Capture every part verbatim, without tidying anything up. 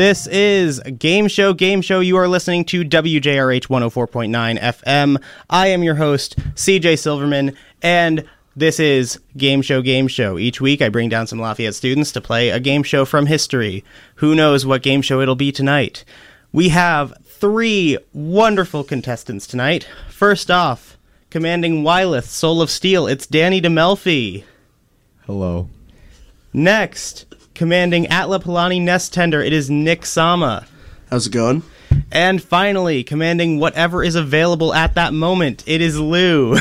This is Game Show, Game Show. You are listening to W J R H one oh four point nine F M. I am your host, C J Silverman, and this is Game Show, Game Show. Each week, I bring down some Lafayette students to play a game show from history. Who knows what game show it'll be tonight? We have three wonderful contestants tonight. First off, commanding Wyleth, Soul of Steel, it's Danny DeMelfi. Hello. Next, commanding Atla Palani Nest Tender, it is Nick Sama. How's it going? And finally, commanding whatever is available at that moment, it is Lou.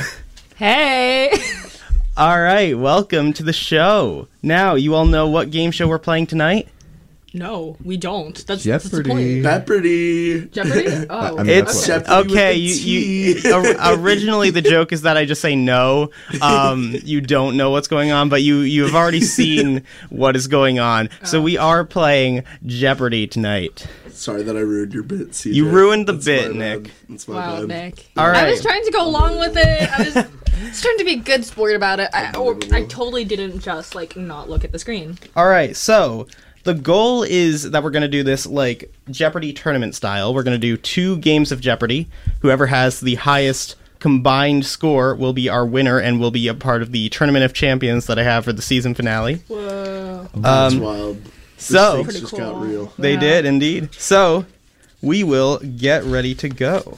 Hey! All right, welcome to the show. Now, you all know what game show we're playing tonight? No, we don't. That's, that's the Jeopardy. point. Jeopardy. Jeopardy? Oh. I mean, It's that's what- okay. with the You, you T. or- originally the joke is that I just say no. Um, you don't know what's going on, but you you have already seen what is going on. So we are playing Jeopardy tonight. Sorry that I ruined your bit, C J. You ruined the That's bit, my Nick. bad. That's my Wow, bad. Nick. All I right. was trying to go along with it. I was, I was trying to be a good sport about it. I, or, I totally didn't just, like, not look at the screen. All right. So the goal is that we're going to do this like Jeopardy tournament style. We're going to do two games of Jeopardy. Whoever has the highest combined score will be our winner and will be a part of the Tournament of Champions that I have for the season finale. Whoa. That's Um, wild. The so stakes Pretty just cool. got real. They Yeah. did indeed. So we will get ready to go.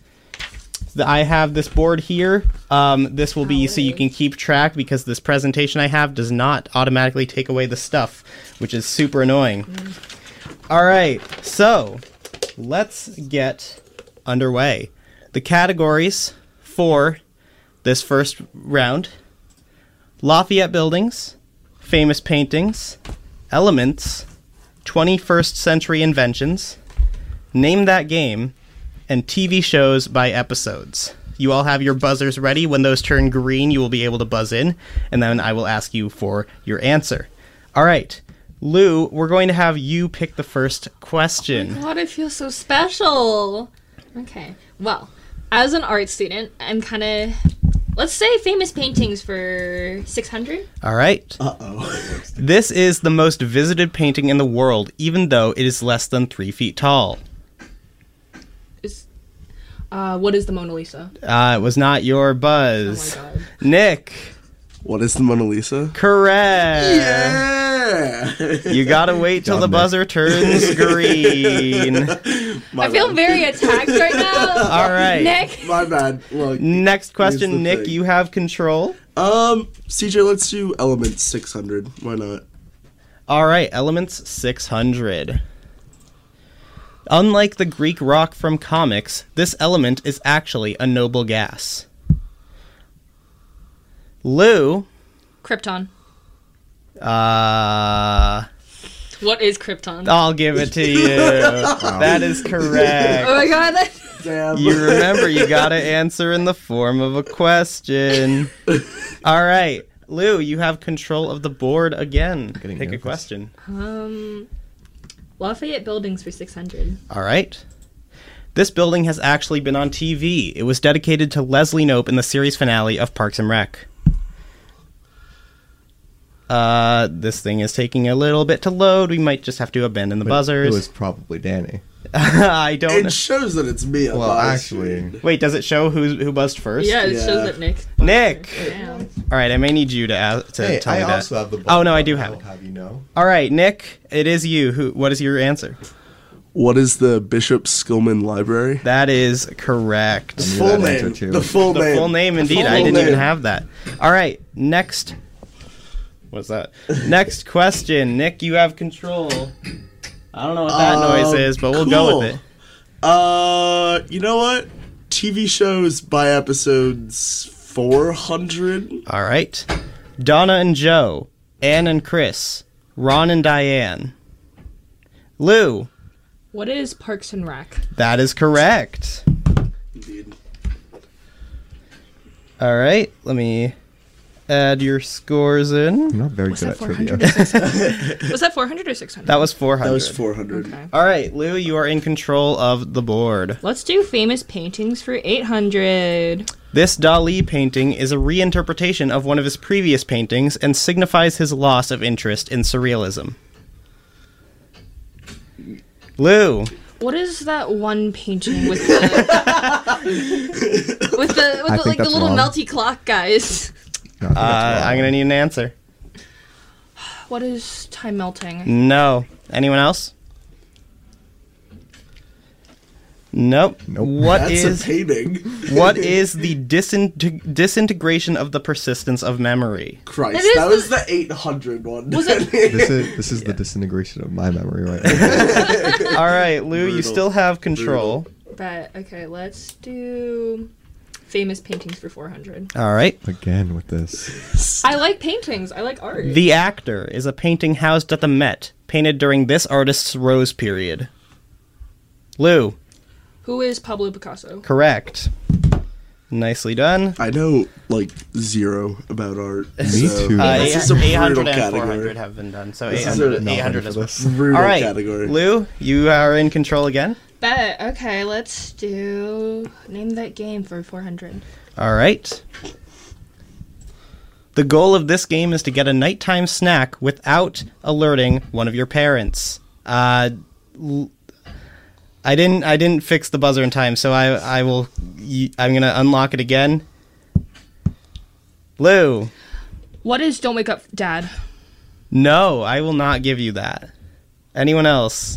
The- I have this board here. Um, this will be so you can keep track because this presentation I have does not automatically take away the stuff, which is super annoying. All right, so let's get underway. The categories for this first round: Lafayette buildings, famous paintings, elements, twenty-first century inventions, name that game, and T V shows by episodes. You all have your buzzers ready. When those turn green, you will be able to buzz in, and then I will ask you for your answer. All right, Lou, we're going to have you pick the first question. God, I feel so special. Okay. Well, as an art student, I'm kind of, let's say famous paintings for six hundred. All right. Uh-oh. This is the most visited painting in the world, even though it is less than three feet tall. Is, uh, what is the Mona Lisa? Uh, it was not your Oh buzz. my god. Nick, What is the Mona Lisa? correct. Yeah! You gotta wait till Got the Nick. buzzer turns green. My I feel bad. very attacked right now. All right. Nick. My bad. Look. Next Here's the question, Nick, thing. you have control. Um, C J, let's do Elements six hundred. Why not? All right, elements six hundred. Unlike the Greek rock from comics, this element is actually a noble gas. Lou, Krypton. uh, What is Krypton? I'll give it to you. That is Oh correct. my god. That- Damn. You remember, you gotta answer in the form of a question. All right, Lou, you have control of the board again. Getting Pick a nervous. question. Um, Lafayette buildings for six hundred. All right. This building has actually been on T V. It was dedicated to Leslie Knope in the series finale of Parks and Rec. Uh, this thing is taking a little bit to load. We might just have to abandon the But buzzers. It was probably Danny. I don't. It shows that it's me. on Well, my actually- screen. Wait, does it show who's who buzzed first? Yeah, it Yeah. shows that Nick. Nick. Damn. All right, I may need you to ask, to Hey, tell I me that. also have the. Oh, no, I do button. have I'll it. have you know. All right, Nick, it is you. Who? What is your answer? What is the Bishop Skillman Library? That is correct. I knew Full that answer name. too. The full The name. full name, The indeed. full I didn't name. even have that. All right, next. What's that? Next question. Nick, you have control. I don't know what that Uh, noise is, but we'll go cool. with it. Uh, you know what? T V shows by episodes four hundred. All right. Donna and Joe, Ann and Chris, Ron and Diane. Lou, What is Parks and Rec? that is correct. Indeed. All right, let me add your scores in. I'm not very Was good that at four trivia. hundred or six hundred? Was that four hundred or six hundred? That was four hundred. That was four hundred. Okay. All right, Lou, you are in control of the board. Let's do famous paintings for eight hundred. This Dali painting is a reinterpretation of one of his previous paintings and signifies his loss of interest in surrealism. Lou. What is that one painting with the with the with I the, think like the that's little wrong. melty clock guys? No, I think Uh, that's wrong. I'm gonna need an answer. What is time melting? No. Anyone else? Nope. Nope. What That's is a painting. what is the disint- disintegration of the persistence of memory? Christ, That is that was the- the eight hundred one. Was it- This is this is the disintegration of my memory right now. All right, Lou, you Brutal. still have control. But okay, let's do famous paintings for four hundred. All right. Again with this. I like paintings. I like art. The Actor is a painting housed at the Met, painted during this artist's Rose period. Lou, Who is Pablo Picasso? correct. Nicely done. I know like zero about art. Me so too. Uh, This eight- is a brutal 800 and category. four hundred have been done, so This eight is hundred, a- Not eight hundred ready as for well. this. Brutal All right, category. Lou, you are in control again. Bet. Okay, let's do name that game for four hundred. All right. The goal of this game is to get a nighttime snack without alerting one of your parents. Uh, l- I didn't. I didn't fix the buzzer in time, so I. I will. y- I'm gonna unlock it again. Lou, What is Don't Wake Up, Dad? no, I will not give you that. Anyone else?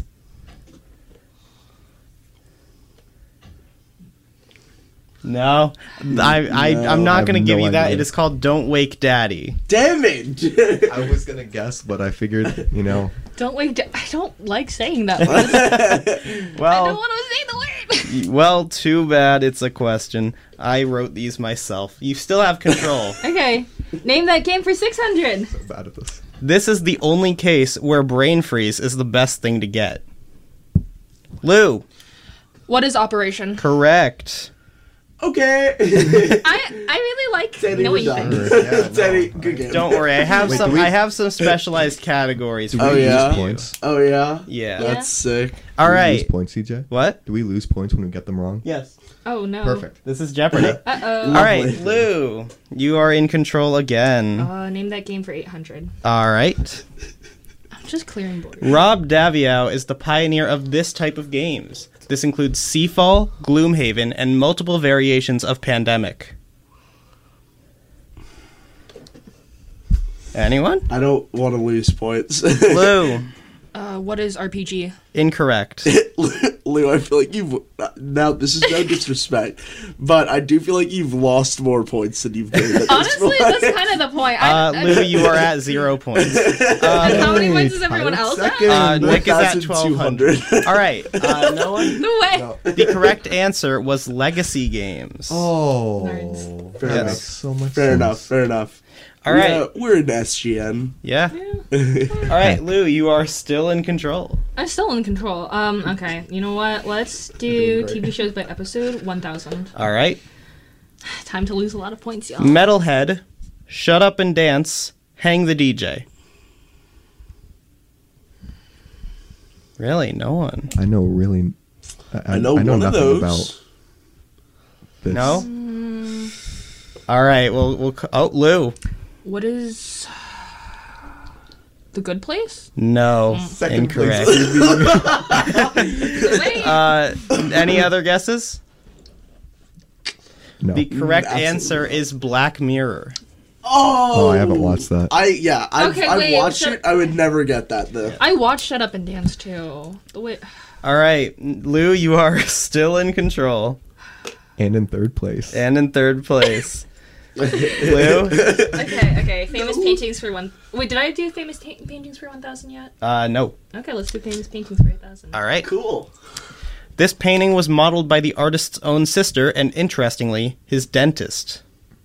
No, I. I. No, I'm I not have gonna give no you that. idea. It is called Don't Wake Daddy. Damn it! I was gonna guess, but I figured, you know, Don't wake. Da- I don't like saying that. Word. I don't Well, want to say the word. well, too bad. It's a question. I wrote these myself. You still have control. Okay, name that game for six hundred. so bad at this. This is the only case where brain freeze is the best thing to get. Lou, What is Operation? correct. Okay. I I really like Teddy, knowing we're done. things. Yeah, no. Teddy, good game. Don't worry, I have Wait, some. do we- I have some specialized categories. Do for we Oh, lose yeah? points? Oh yeah. Yeah. Yeah. That's sick. All Do we right. lose points, C J? What? Do we lose points when we get them wrong? Yes. Oh no. Perfect. This is Jeopardy. Uh oh. All right, Lou, you are in control again. Uh, name that game for eight hundred. All right. I'm just clearing board. Rob Daviau is the pioneer of this type of games. This includes Seafall, Gloomhaven, and multiple variations of Pandemic. Anyone? I don't want to lose points. Lou, Uh, what is R P G? incorrect. Lou, I feel like you've now. This is no disrespect, but I do feel like you've lost more points than you've gained. At this Honestly, point. that's kind of the point. I, Uh, I- Lou, you are at zero points. and how many points is everyone Tied else at? second. Uh, Nick is at one thousand two twelve hundred. hundred. All right, uh, no one? No way. No. The correct answer was Legacy Games. Oh, Nerds. Fair that enough. makes so much Fair sense. enough. Fair enough. All We, right. uh, we're in S G N. Yeah. All right, Lou, you are still in control. I'm still in control. Um, okay. You know what? Let's do T V shows by episode one thousand. All right. Time to lose a lot of points, y'all. Metalhead, Shut Up and Dance, Hang the D J. Really? No one? I know really. I, I know, I know one of nothing those. about this. No? Mm, All right, well, we'll... c- Oh, Lou. what is The Good Place? No. Second Incorrect. place. Wait. uh, any other guesses? No. The correct Absolutely. answer is Black Mirror. Oh, Oh, I haven't watched that. I yeah, I've, Okay, I've wait, watched so- it. I would never get that though. I watched Shut Up and Dance too. The way. All right, Lou, you are still in control And in third place. and in third place. Lou? Okay, okay. Famous paintings for one. Wait, did I do famous ta- paintings for one thousand yet? Uh, no. Okay, let's do famous paintings for eight thousand. All right. Cool. This painting was modeled by the artist's own sister and, interestingly, his dentist.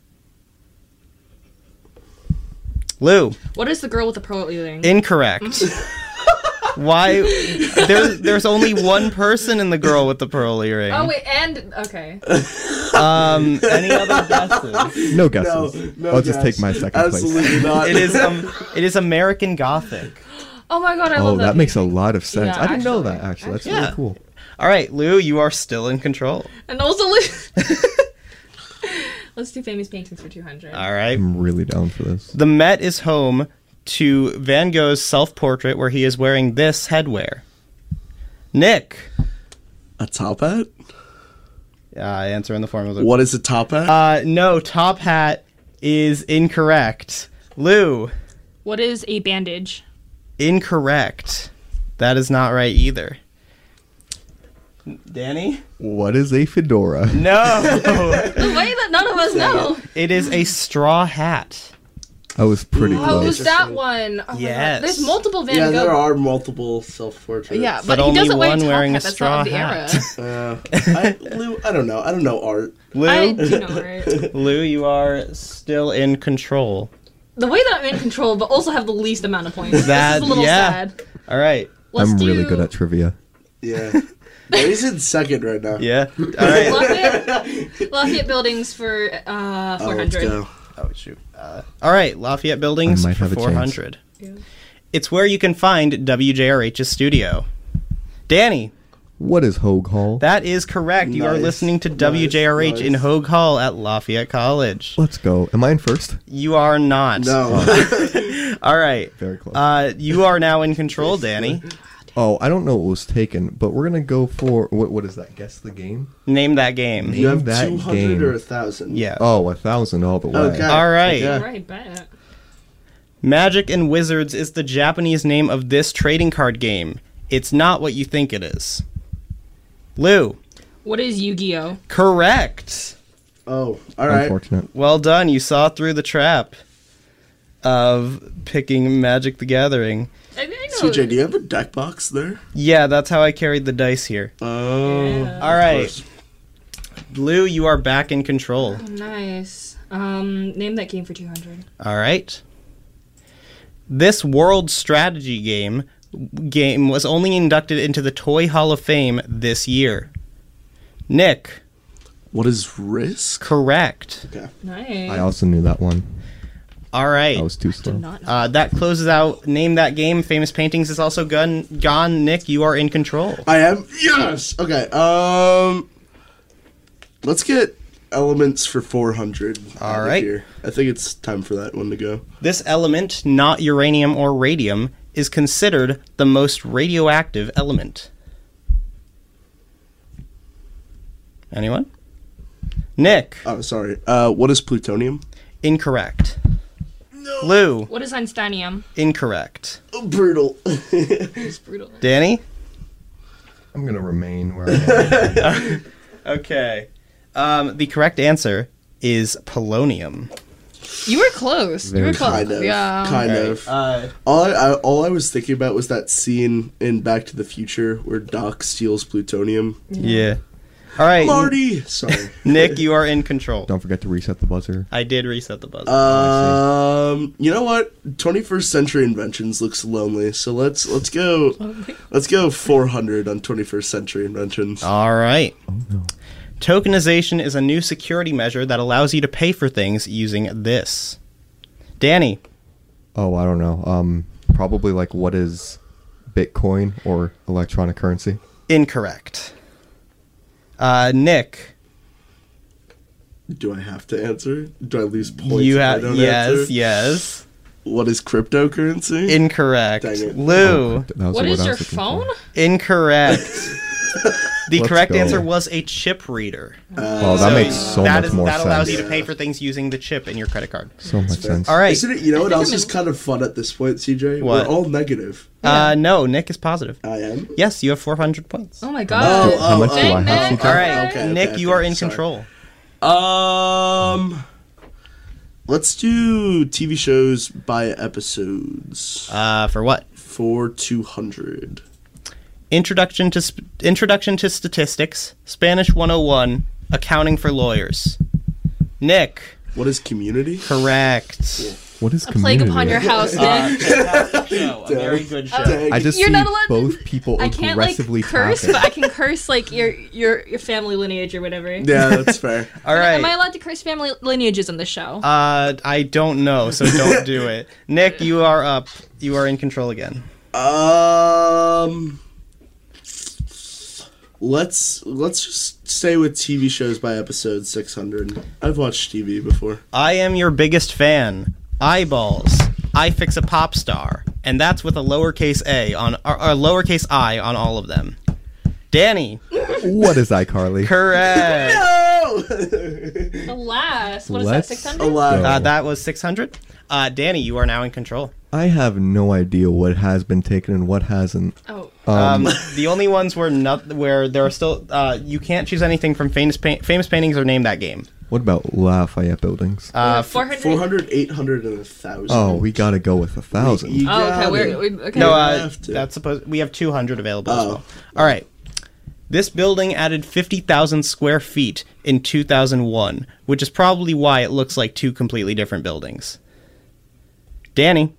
Lou, What is the girl with the pearl earring? incorrect. Why? There's there's only one person in the girl with the pearl earring. Oh wait, and okay. Um, any other guesses? No No, guesses. no I'll just guess. take my second Absolutely place. not. It is um, it is American Gothic. Oh my god, I Oh, love that. that makes a painting. lot of sense. Yeah, I didn't know actually. that, actually. That's Yeah. really cool. All right, Lou, you are still in control. And also, let's do famous paintings for two hundred. All right. I'm really down for this. The Met is home to Van Gogh's self-portrait where he is wearing this headwear. Nick. A top hat? Uh, answer in the form of the. What is a top hat? Uh, no, top hat is incorrect. Lou. What is a bandage? Incorrect. That is not right either. Danny? What is a fedora? No. The way that none of us know. It is a straw hat. I was pretty Oh, it close. was that one. Oh my Yes. God. There's multiple Van yeah, Gogh. there are multiple self-portraits. Yeah, But but, he only doesn't wear one a top wearing hat. a That's straw not of the hat. era. Uh, I, Lou, I don't know. I don't know art. Lou? I do know, right? Lou, you are still in control. The way that I'm in control, but also have the least amount of points. That- this is a little yeah. sad. All right. Let's I'm do really good at trivia. Yeah. He's in second right now. Yeah. All right. Lafayette, Lafayette Buildings for uh, Oh, let's four hundred. go. Oh, shoot. Uh, all right. Lafayette Buildings I might for have a chance. four hundred. It's where you can find W J R H's studio. Danny, What is Hogue Hall? that is correct. You are Nice. listening to Nice, W J R H in nice. Hogue Hall at Lafayette College. Let's go. Am I in first? You are not. No. All right. Very close. Uh, you are now in control, Danny. oh, I don't know what was taken, but we're gonna go for what? What is that? Guess the game. Name that game. you have that two hundred game. or a thousand? Yeah. Oh, a thousand all the way. Okay. All right. Yeah. Right, bet. Magic and Wizards is the Japanese name of this trading card game. It's not what you think it is. Lou, What is Yu-Gi-Oh? correct. Oh, all right. Unfortunate. Well done. You saw through the trap of picking Magic the Gathering. I, I know. C J, do you have a deck box there? Yeah, that's how I carried the dice here. Oh. Yeah. All right. Lou, you are back in control. Nice. Um, name that game for two hundred. All right. This world strategy game game was only inducted into the Toy Hall of Fame this year. Nick, What is Risk? correct. Okay. Nice. I also knew that one. All right. I was too Did slow. not know. Uh, that closes out Name That Game. Famous Paintings is also gone. gone. Nick, you are in control. I am? Yes! Okay, um... Let's get elements for four hundred. All out of right. Here. I think it's time for that one to go. This element, not uranium or radium, is considered the most radioactive element. Anyone? Nick, Oh, sorry. Uh, what is plutonium? incorrect. Lou, What is Einsteinium? incorrect. Oh, brutal. It's brutal. Danny? I'm gonna remain where I am. Okay. Um, the correct answer is polonium. You were close. You were Very close. kind of. Yeah. Kind All right, of. Uh, All I, I all I was thinking about was that scene in Back to the Future where Doc steals plutonium. yeah. All right. Marty! Sorry. Nick, you are in control. Don't forget to reset the buzzer. I did reset the buzzer. Um, you know what? twenty-first century inventions looks lonely, so let's let's go. Let's go four hundred on twenty-first century inventions. All right. Oh no. Tokenization is a new security measure that allows you to pay for things using this. Danny, Oh, I don't know. Um, probably like what is Bitcoin or electronic currency? incorrect. Uh, Nick, Do I have to answer? Do I lose points? you if I have don't yes, answer? yes. What is cryptocurrency? Incorrect. Dang it. Lou, That was What the is word I your was looking phone? for. incorrect. The Let's correct go. answer was a chip reader. Oh, that So makes so that much is- more that sense. allows you to Yeah. pay for things using the chip in your credit card. So much fair. sense. All right. Isn't it? You know what I think else I'm is in- kind of fun at this point, C J? What? We're all negative. Uh, no, Nick is positive. I am. Yes, you have four hundred points. Oh my god. How much do I oh, have? oh, C J? All right, Okay, Nick, okay, you okay, are in sorry. control. Um, let's do T V shows by episodes Uh, for what? for two hundred. Introduction to sp- Introduction to Statistics, Spanish one oh one, Accounting for Lawyers. Nick, What is Community? correct. What is A plague community? upon your house, Nick. Fantastic show, a very good show. Dang. I just You're see not allowed to- both people I can't like aggressively curse, tapping. but I can curse like your your your family lineage or whatever. Yeah, that's fair. All Am I right. allowed to curse family lineages on the show? Uh, I don't know, so don't do it. Nick, you are up. You are in control again. Um, let's let's just stay with T V shows by episode six hundred. I've watched T V before. I am your biggest fan. Eyeballs. I fix a pop star, and that's with a lowercase a on or, or lowercase I on all of them. Danny. What is iCarly? Correct. No! Alas, what is Let's- that? Six hundred. Alas. Uh, that was six hundred. Uh, Danny, you are now in control. I have no idea what has been taken and what hasn't. Oh, Um, Um, the only ones were not where there are still. Uh, you can't choose anything from famous pa- famous paintings or name that game. what about Lafayette buildings? Uh, four hundred. four hundred, eight hundred, and one thousand. Oh, we gotta go with a thousand. You Oh, okay. got We're, it. we okay. no, You uh, have to. that's supposed. We have two hundred available as Oh. well. All right. This building added fifty thousand square feet in two thousand one, which is probably why it looks like two completely different buildings. Danny,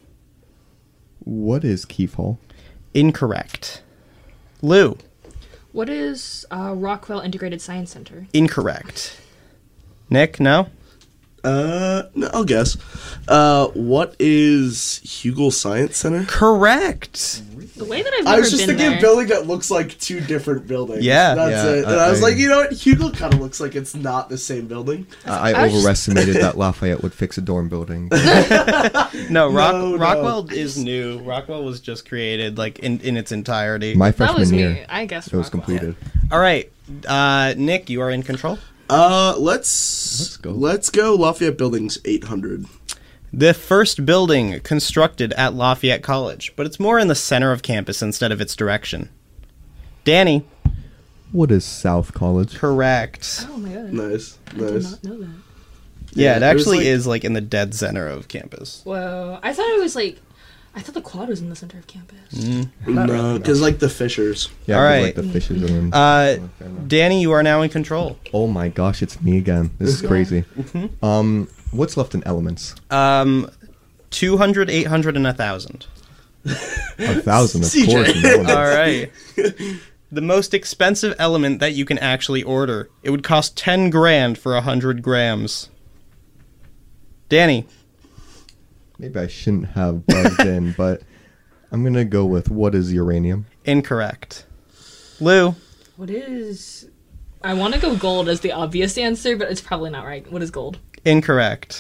What is Keith Hall? incorrect. Lou, What is uh, Rockwell Integrated Science Center? incorrect. Nick, no? Uh, no, I'll guess. Uh, what is Hugel Science Center? Correct. The way that I've I never was just been thinking there. a building that looks like two different buildings. Yeah. That's Yeah, it. And I- I, was I- like, you know what? Hugel kind of looks like it's not the same building. I, I I was just- overestimated that Lafayette would fix a dorm building. No, Rock, No, no. Rockwell is new. Rockwell was just created like in, in its entirety. My That freshman was me. year, I guess it was Rockwell. completed. All right, uh, Nick, you are in control. Uh, let's Let's go. Let's go. Lafayette Buildings eight hundred. The first building constructed at Lafayette College, but it's more in the center of campus instead of its direction. Danny, What is South College? correct. Oh my god. Nice, I did nice. not know that. Yeah, it Yeah, it was actually like- is like in the dead center of campus. Whoa. I thought it was like. I thought the quad was in the center of campus. No, because like the Fishers. Yeah, All 'cause, right. like the fishes are in. Uh, Fair enough. Danny, you are now in control. Oh my gosh, it's me again. This is crazy. Um, what's left in elements? Um, two hundred, eight hundred, and one thousand. A thousand, of C J. course. No one All right. The most expensive element that you can actually order. It would cost ten grand for one hundred grams. Danny, Maybe I shouldn't have buzzed in, but I'm gonna go with what is uranium? incorrect. Lou, What is. I want to go gold as the obvious answer, but it's probably not right. What is gold? incorrect.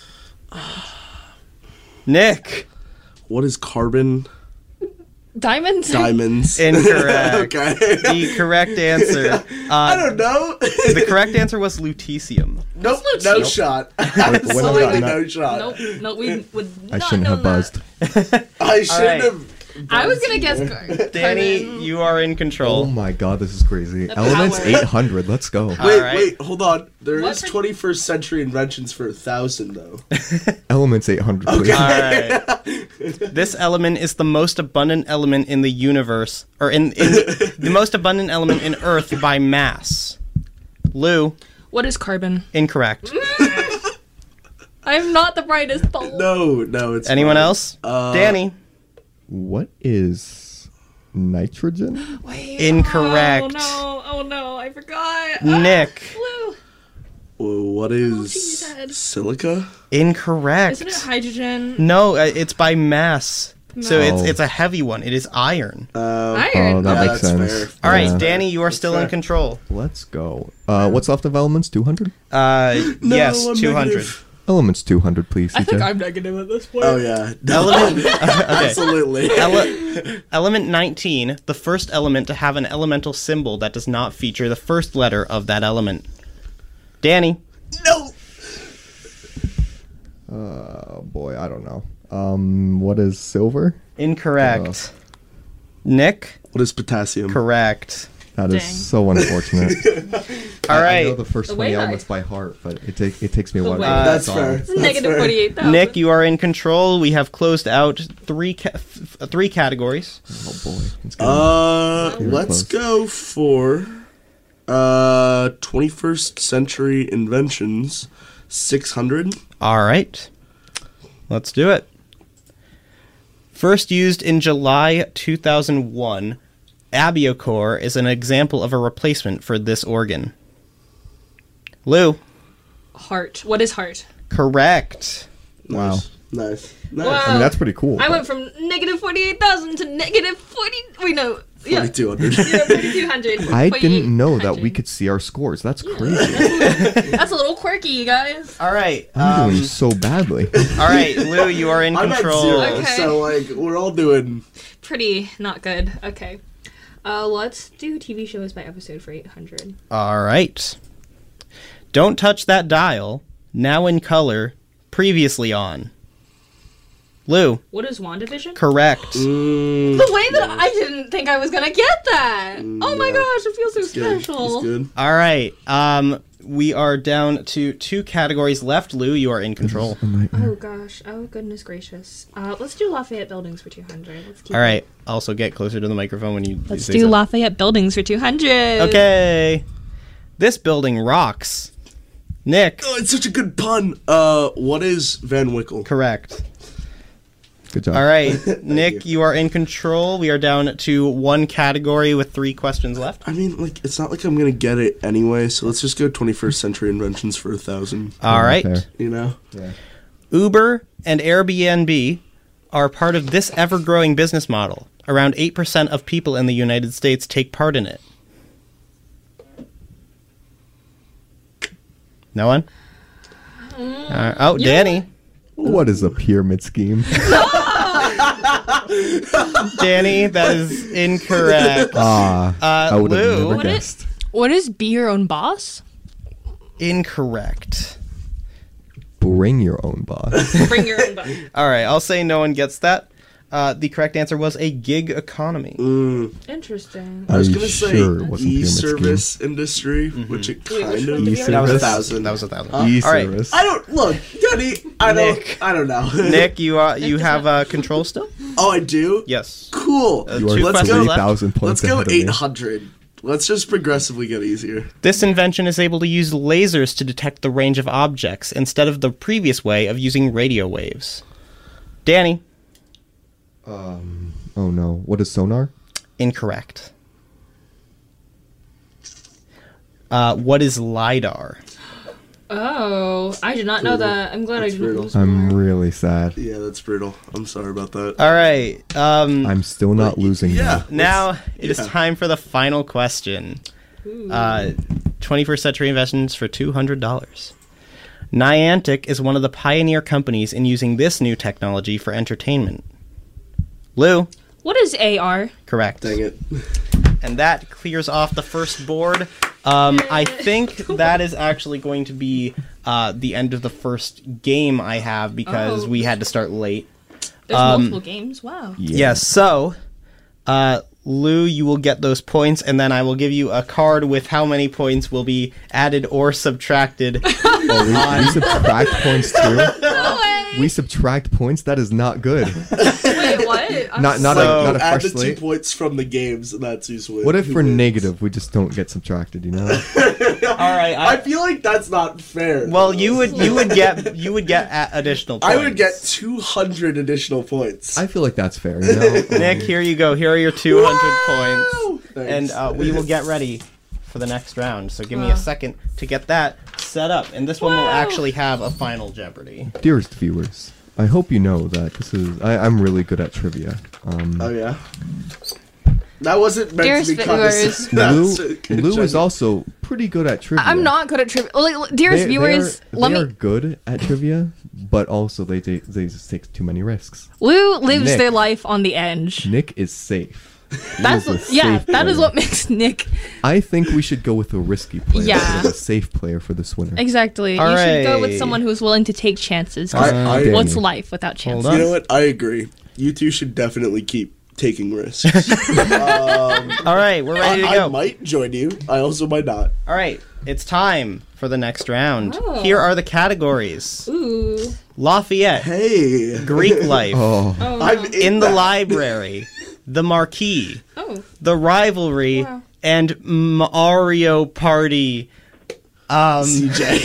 Nick, What is carbon? Diamonds? Diamonds. incorrect. Okay. The correct answer. Uh, I don't know. The correct answer was lutetium. Nope, What's no Nope. shot. when have Absolutely I no not- shot. Nope. No, we would I not shouldn't know have that. buzzed. I should right. have. I was buzzed gonna guess either. car- Danny, carbon. you are in Oh control. my god, this is crazy. The Elements power. eight hundred. Let's go. All Wait, right. wait, hold on. There What is per- twenty-first century inventions for a thousand, though. Elements eight hundred. Please. All right. This element is the most abundant element in the universe, or in, in the most abundant element in Earth by mass. Lou, What is carbon? incorrect. I'm not the brightest bulb. No, no, it's Anyone fine. else? Uh, Danny, What is nitrogen? Wait. Incorrect. Oh no. Oh no. I forgot. Nick, Ah, Whoa, what geez, is Ed. silica? incorrect. Isn't it hydrogen? No, uh, it's by mass. So No. it's it's a heavy one. It is iron. Um, Iron. Oh, that Yeah, makes that's sense. fair. All right, Yeah. Danny, you are still in fair. control. Let's go. Uh, what's left of elements? two hundred? Uh, No, yes, I'm two hundred. negative. Elements two hundred, please. I C J. think I'm negative at this point. Oh yeah, Element, absolutely. ele- element nineteen, the first element to have an elemental symbol that does not feature the first letter of that element. Danny, No. Oh boy, I don't know. Um, what is silver? incorrect. Nick, What is potassium? correct. That is Dang. so unfortunate. All I know right, the first The twenty way I- elements by heart, but it take it takes me a The while. to way- get Uh, That's that fair. song. That's Negative fair. forty-eight thousand. Nick, you are in control. We have closed out three ca- f- f- three categories. Oh boy, it's getting- Uh, Very let's close. go for uh twenty-first century inventions, six hundred. All right, let's do it. First used in July two thousand one, Abiocore is an example of a replacement for this organ. Lou, Heart. What is heart? correct. Wow. Nice. Nice. Nice. Wow. I mean, that's pretty cool. I but- went from negative forty-eight thousand to negative forty. Wait, no. Yeah. forty-two hundred. Yeah, forty-two hundred. I didn't know that we could see our scores. That's crazy. That's a little quirky, you guys. All right, I'm um, doing so badly. all right, Lou, you are in I'm at control. zero, Okay. so like we're all doing. Pretty not good. Okay. Uh, let's do T V shows by episode for eight hundred. All right. Don't touch that dial. Now in color. Previously on. Lou. What is WandaVision? Correct. Mm, The way that I didn't think I was gonna get that. Oh my yeah. gosh, it feels so it's good. special. It's good. All right. Um, we are down to two categories left. Lou, you are in control. A nightmare. Oh gosh. Oh goodness gracious. Uh, let's do Lafayette Buildings for two hundred. Let's keep All it. right. Also, get closer to the microphone when you. Let's say do so. Lafayette Buildings for two hundred. Okay. This building rocks. Nick. Oh, it's such a good pun. Uh, what is Van Wickle? Correct. Good job. All right, Nick, you are in control. We are down to one category with three questions left. I mean, like, it's not like I'm gonna get it anyway, so let's just go twenty-first century inventions for a thousand. All right. Fair. You know? Yeah. Uber and Airbnb are part of this ever-growing business model. Around eight percent of people in the United States take part in it. No one? Uh, oh, Yeah. Danny. What is a pyramid scheme? Danny, that is incorrect. Ah, Uh, I would have Lou. never What is- guessed. What is Be Your Own Boss? Incorrect. Bring your own boss. Bring your own boss. All right, I'll say no one gets that. Uh, the correct answer was a gig economy. Mm, Interesting. I was Are you gonna say sure it wasn't pyramid e-service industry, which it Wait, kind which of one did we is. already That was a a thousand. That was a thousand. Huh? All right, E-service. I don't look, Danny. I don't. Nick. I don't know. Nick, you uh, you have uh, control still? Oh, I do. Yes. Cool. Uh, You two are let's questions go. three left. thousand points Let's go ahead of me. eight hundred. Let's just progressively get easier. This invention is able to use lasers to detect the range of objects instead of the previous way of using radio waves. Danny, Um. Oh no. What is sonar? incorrect. Uh, what is LiDAR? Oh, I did not know Brutal. that. I'm glad That's I didn't brutal. know this I'm more. really sad. Yeah, that's brutal. I'm sorry about that. All right. Um, I'm still not losing. Yeah. though. now it is yeah. time for the final question. Uh, twenty-first century inventions for two hundred dollars. Niantic is one of the pioneer companies in using this new technology for entertainment. Lou, What is A R? correct. Dang it. And that clears off the first board. Um, I think that is actually going to be uh, the end of the first game I have because Oh. we had to start late. There's Um, multiple games. Wow. Yeah. Yes, so uh, Lou, you will get those points, and then I will give you a card with how many points will be added or subtracted. Oh, we, we subtract points too. No way. We subtract points. That is not good. Wait, what? I'm Not not So- a not a Add fresh the two slate. points from the games, and that's who's win. What if who for wins. negative we just don't get subtracted? You know. All right. I I, feel like that's not fair. well, you would you would get you would get a- additional points. I would get two hundred additional points. I feel like that's fair. You know. Nick, here you go. Here are your two hundred points. Woo! Thanks. And uh, we will get ready for the next round. So give me Wow. a second to get that set up. And this one will Wow. actually have a final Jeopardy. Dearest viewers, I hope you know that this is. I, I'm really good at trivia. Um, Oh yeah. That wasn't meant Dearest to be viewers. condescending. Lou, That's- Lou is also pretty good at trivia. I'm not good at trivia. Like, dearest They- they viewers, are, let they me. are good at trivia, but also they they, they just take too many risks. Lou lives Nick. their life on the edge. Nick is safe. He That's is a yeah. safe That is player. what makes Nick I think we should go with a risky player Yeah. instead of a safe player for this winner. exactly. All you should go right. with someone who's willing to take chances. 'cause I, I, Danny. what's life without chances? on. you know what? I agree. You two should definitely keep taking risks. um, All right, we're ready to I, I go. might join you. I also might not. All right, it's time for the next round. Oh. Here are the categories: Ooh. Lafayette, Hey. Greek life, Oh, Oh. No. I'm in the that. library, the marquee, Oh. the rivalry, Wow. and Mario Party. Um, C J.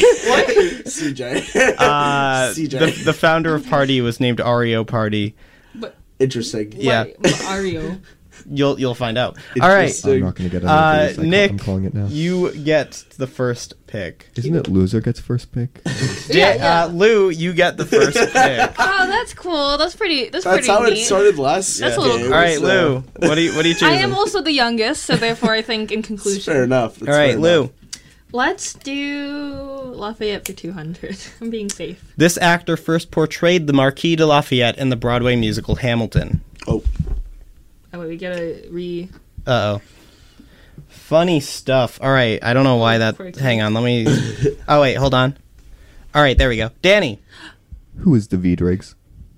C J. uh, C J. the, the founder of Party was named Ario Party. But Interesting. Yeah. what, Mario. You'll you'll find out. All right, Interesting. I'm not gonna get any uh, of these. I ca- Nick, I'm calling it now. you get the first pick. Isn't it loser gets first pick? Da- Yeah, yeah. Uh, Lou, you get the first pick. Oh, that's cool. That's pretty. That's, That's pretty how neat. it started last That's a game. little All right, so Lou, what do you what are you choosing? I am also the youngest, so therefore I think in It's conclusion. fair enough. It's All right, fair Lou. enough. Let's do Lafayette for two hundred. I'm being safe. This actor first portrayed the Marquis de Lafayette in the Broadway musical Hamilton. Oh, Oh wait, we gotta re. Uh oh. Funny stuff. All right. I don't know why that. Hang on. Let me. Oh wait. Hold on. All right. There we go. Danny. Who is David Riggs?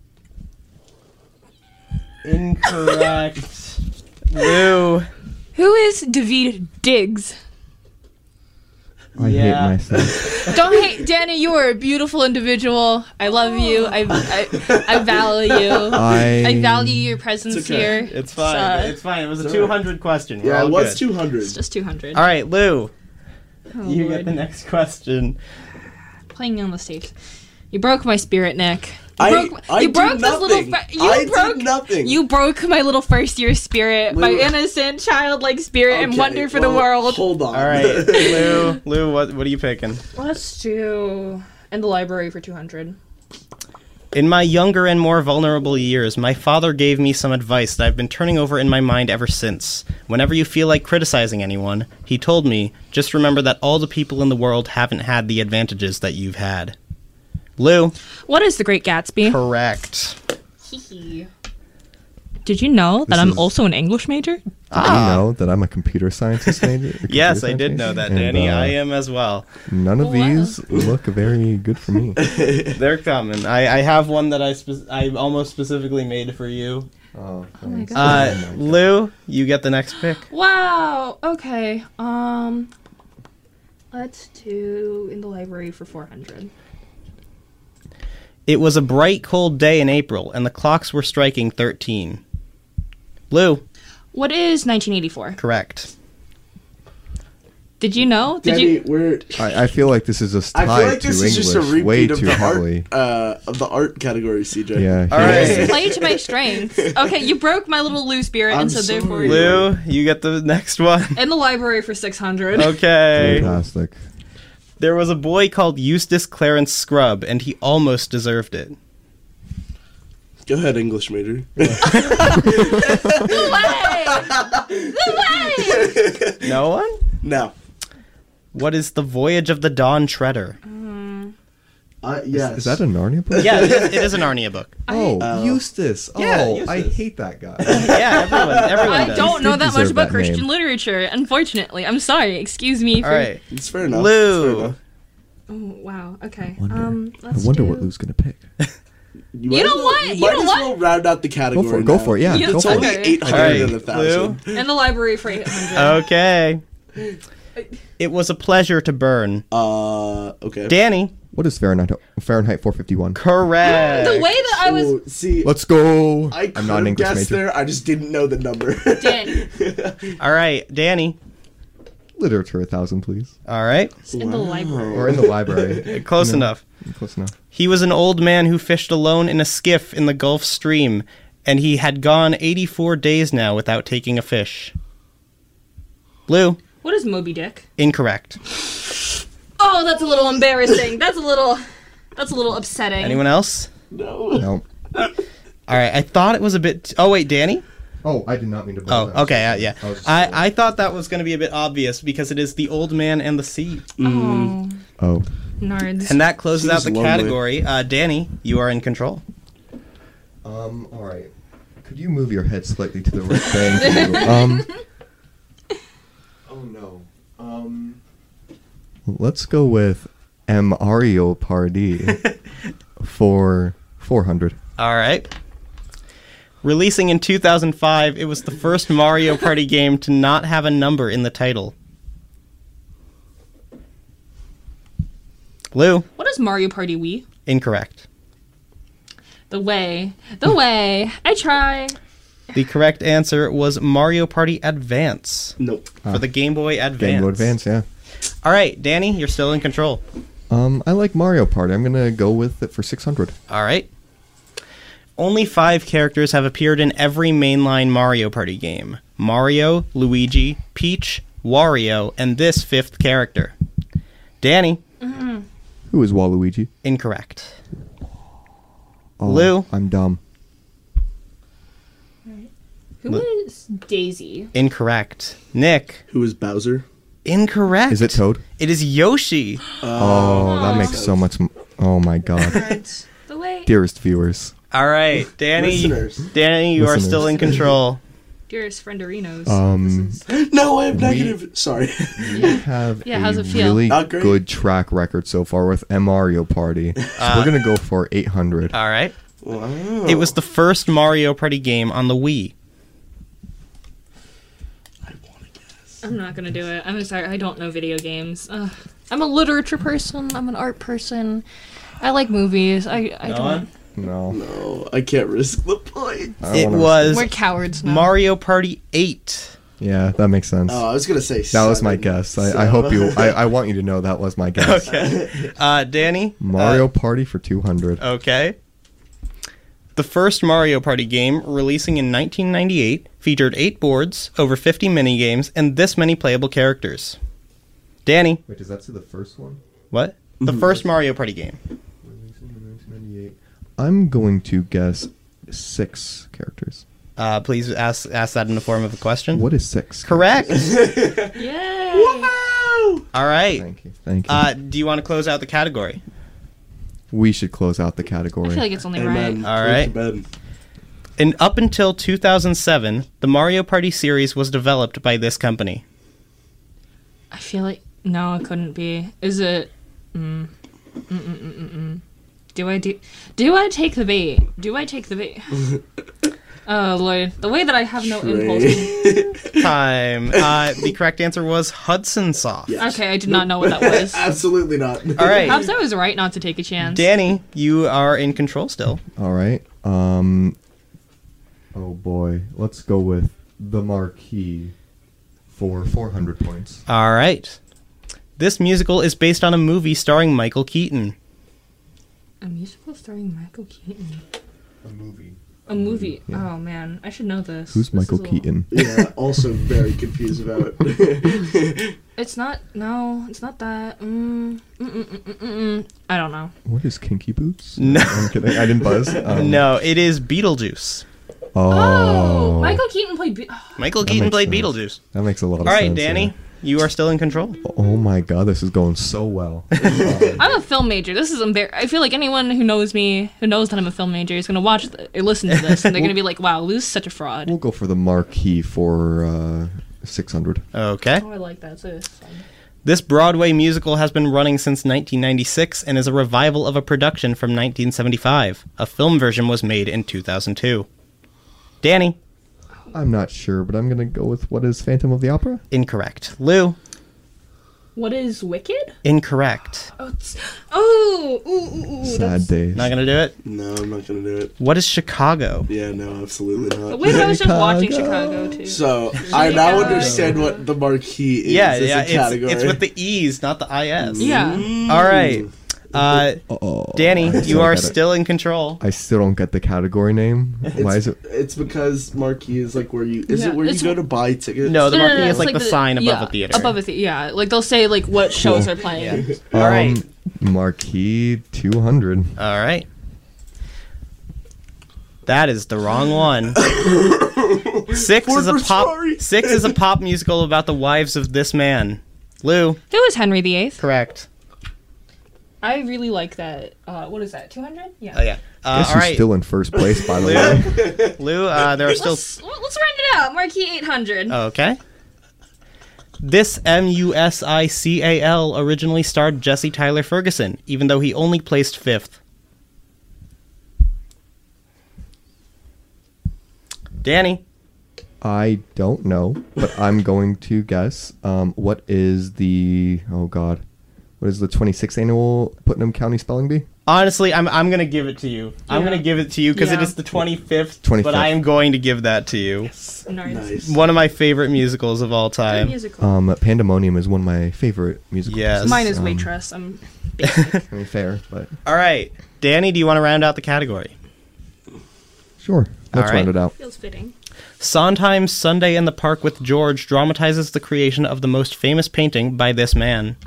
Incorrect. Lou. Who is David Diggs? I Yeah. hate myself. Don't hate Danny. You are a beautiful individual. I love you. I I, I value you. I I value your presence It's okay. here. It's fine. So- It's fine. It was a It's two all hundred question. We're Yeah, all it was good. two hundred. It's just two hundred. All right, Lou. Oh, You Lord. get the next question. Playing on the stage. You broke my spirit, Nick. You I- broke, I you did broke this little. nothing. Fir- you I did broke nothing. You broke my little first year spirit, my Lou- innocent childlike spirit, and Okay, wonder for the well, world. Hold on. All right, Lou. Lou, what what are you picking? Let's do in the library for two hundred. In my younger and more vulnerable years, my father gave me some advice that I've been turning over in my mind ever since. Whenever you feel like criticizing anyone, he told me, just remember that all the people in the world haven't had the advantages that you've had. Lou. What is The Great Gatsby? Correct. Did you know that This I'm is- also an English major? Did you know that I'm a computer scientist major? a computer Yes, I science did major? know that, And, Danny. uh, I am as well. None of Wow. these look very good for me. They're coming. I, I have one that I spe- I almost specifically made for you. Oh, my thanks. God. Uh, Lou, you get the next pick. Wow. Okay. Um. Let's do in the library for four hundred. It was a bright, cold day in April, and the clocks were striking thirteen. Lou, What is nineteen eighty-four? correct. Did you know? Did Danny, you? we're. I, I feel like this is just I tied feel like to this is English just a repeat way of too the heavily. art uh, of the art category, C J. Yeah. All he- right. Play to my strengths. Okay, you broke my little Lou spirit, I'm and so therefore, sorry. Lou, you get the next one. in the library for six hundred. Okay. Fantastic. There was a boy called Eustace Clarence Scrubb, and he almost deserved it. Go ahead, English major. No one? Now. What is The Voyage of the Dawn Treader? Uh, yes. Is that a Narnia book? Yeah, it is, it is a Narnia book. Oh, Oh. Eustace. Oh, Yeah, I Eustace. hate that guy. Yeah, everyone, everyone I does. don't know did that much deserve about that Christian name. literature, unfortunately. I'm sorry. Excuse me. For... All right, It's fair enough. Lou. It's fair enough. Oh wow. Okay. Wonder- Um. I Let's wonder do... what Lou's gonna pick. You, You might know as well, what? You, You might know as what? well round out the category. Go for it. Go now. for it. Yeah, You go It's for only it. Okay. eight All hundred right, and a thousand. In the library for eight hundred. okay. It was a pleasure to burn. Uh, okay. Danny, What is Fahrenheit Fahrenheit four fifty-one? correct. The way that I was. Oh, see, Let's go. I could I'm not an have English guessed major. there. I just didn't know the number. Danny. All right, Danny. Literature a thousand, please. All right, In the library. Or in the library. close No. enough. Close enough. He was an old man who fished alone in a skiff in the Gulf Stream, and he had gone eighty-four days now without taking a fish. Lou, What is Moby Dick? incorrect. Oh, that's a little embarrassing. That's a little. That's a little upsetting. Anyone else? No. No. All right, I thought it was a bit. Oh wait, Danny. Oh, I did not mean to. blow Oh, that. okay, uh, yeah. I was just- I, I thought that was going to be a bit obvious because it is the old man and the sea, Oh, Oh. nerds. and that closes out Seems the lonely. category. Uh, Danny, you are in control. Um. All right. Could you move your head slightly to the right? Thank you. Um. Oh no. Um. Let's go with Mario Party for four hundred. All right. Releasing in two thousand five, it was the first Mario Party game to not have a number in the title. Lou, What is Mario Party Wii? incorrect. The way. The way. I try. The correct answer was Mario Party Advance Nope. for the Game Boy Advance. Game Boy Advance, yeah. All right, Danny, you're still in control. Um, I like Mario Party. I'm gonna go with it for six hundred. All right. Only five characters have appeared in every mainline Mario Party game: Mario, Luigi, Peach, Wario, and this fifth character. Danny, Who is Waluigi? incorrect. Oh, Lou? I'm dumb. Who is Daisy? Incorrect. Nick, Who is Bowser? incorrect. Is it Toad? It is Yoshi. Oh, that makes so much. M- oh my god, The way. dearest viewers. All right, Danny. Listeners. Danny, you are Listeners. still in control. dearest frienderinos. Um, This is- No, I have We- negative. Sorry. We have Yeah, a how's it feel? really Not great. good track record so far with M Mario Party. So Uh, we're gonna go for eight hundred. All right. Wow. It was the first Mario Party game on the Wii. I want to guess. I'm not gonna do it. I'm sorry. I don't know video games. Ugh. I'm a literature person. I'm an art person. I like movies. I I don't. No, No, I can't risk the point. I don't It wanna- was We're cowards now. Mario Party eight. Yeah, that makes sense. Oh, I was gonna say that was my seven, guess. I, so- I hope you. I, I want you to know that was my guess. Okay. Uh, Danny? Mario Party for two hundred. Uh, okay. The first Mario Party game, releasing in nineteen ninety-eight, featured eight boards, over fifty minigames, and this many playable characters. Danny? Wait, does that say the first one? What? The first Mario Party game. I'm going to guess six characters. Uh, please ask ask that in the form of a question. What is six? Correct. Yay! All right. Thank you. Thank you. Uh, do you want to close out the category? we should close out the I category. feel like it's only Amen. right. All Put it right. to bed. And up until two thousand seven, the Mario Party series was developed by this company. I feel like no, it couldn't be. Is it? Mm, mm, mm, mm, mm, mm. Do I do? Do I take the bait? Do I take the bait? Oh Lord, the way that I have no impulse. Trey. Time. Uh, the correct answer was Hudson Soft. Yeah. Okay, I did not know what that was. Absolutely not. All right. Perhaps I was right not to take a chance. Danny, you are in control still. All right. Um. Oh boy. Let's go with the Marquee for four hundred points. All right. This musical is based on a movie starring Michael Keaton. A musical starring Michael Keaton. A movie. A movie. Yeah. Oh man, I should know this. Who's This Michael is a little- Keaton? Yeah, also very confused about it. It's not. No, it's not that. Mm, mm, mm, mm, mm, mm. I don't know. What is Kinky Boots? No. I'm kidding. I didn't buzz. Um, No, it is Beetlejuice. Oh. Oh, Michael Keaton played. Be- Michael That Keaton makes played sense. Beetlejuice. That makes a lot of All right, sense. Danny, yeah. you are still in control. Oh my god, this is going so well. Um, I'm a film major. This is embar- I feel like anyone who knows me, who knows that I'm a film major, is gonna watch th- or listen to this, and they're gonna be like, "Wow, Lou's such a fraud." we'll go for the Marquee for uh, six hundred. Okay. Oh, I like that. So it's fun. This Broadway musical has been running since nineteen ninety-six and is a revival of a production from nineteen seventy-five. A film version was made in two thousand two. Danny? I'm not sure, but I'm gonna go with what is Phantom of the Opera? Incorrect. Lou? What is Wicked? Incorrect. Oh, it's, oh, ooh, ooh, ooh, Sad that's- days. Not gonna do it? No, I'm not gonna do it. What is Chicago? Yeah, no, absolutely not. Wait, I was just watching Chicago. Chicago too. So I now understand what the marquee is Yeah, as yeah, a it's, category. it's with the E's, not the I S. Yeah. All right. Uh, Uh-oh. Danny, I you still are get it. still in control. I still don't get the category name. Why is it? It's because marquee is like where you is Yeah, it where you it's- go to buy tickets? No, the No, no, marquee no, is it's like, the, sign above yeah, a theater. Above a theater, yeah. Like they'll say like what shows Cool. are playing. Yeah. All right. Um, Marquee two hundred. All right. That is the wrong one. Six is a Ford pop. Ferrari. Six is a pop musical about the wives of this man. Lou, It was Henry the Eighth. correct. I really like that. Uh, what is that? Two hundred? Yeah. Oh yeah. Uh, Guess all who's right, still in first place, by the way. Lou. Uh, there are still. Let's, let's round it out. Marquee eight hundred. Okay. This M U S I C A L originally starred Jesse Tyler Ferguson, even though he only placed fifth. Danny. I don't know, but I'm going to guess. Um, what is the oh god, what is the twenty-sixth annual Putnam County Spelling Bee? Honestly, I'm I'm gonna give it to you. I'm Yeah. gonna give it to you because it Yeah. is the twenty-fifth, twenty-fifth. But I am going to give that to you. Nice. Nice. One of my favorite musicals of all time. Musical. Um, Pandemonium is one of my favorite musicals. Yes. Mine is Um, Waitress. I'm. I mean, fair, but All right, Danny, do you want to round out the category? sure. Let's All right. round it out. Feels fitting. Sondheim's Sunday in the Park with George dramatizes the creation of the most famous painting by this man.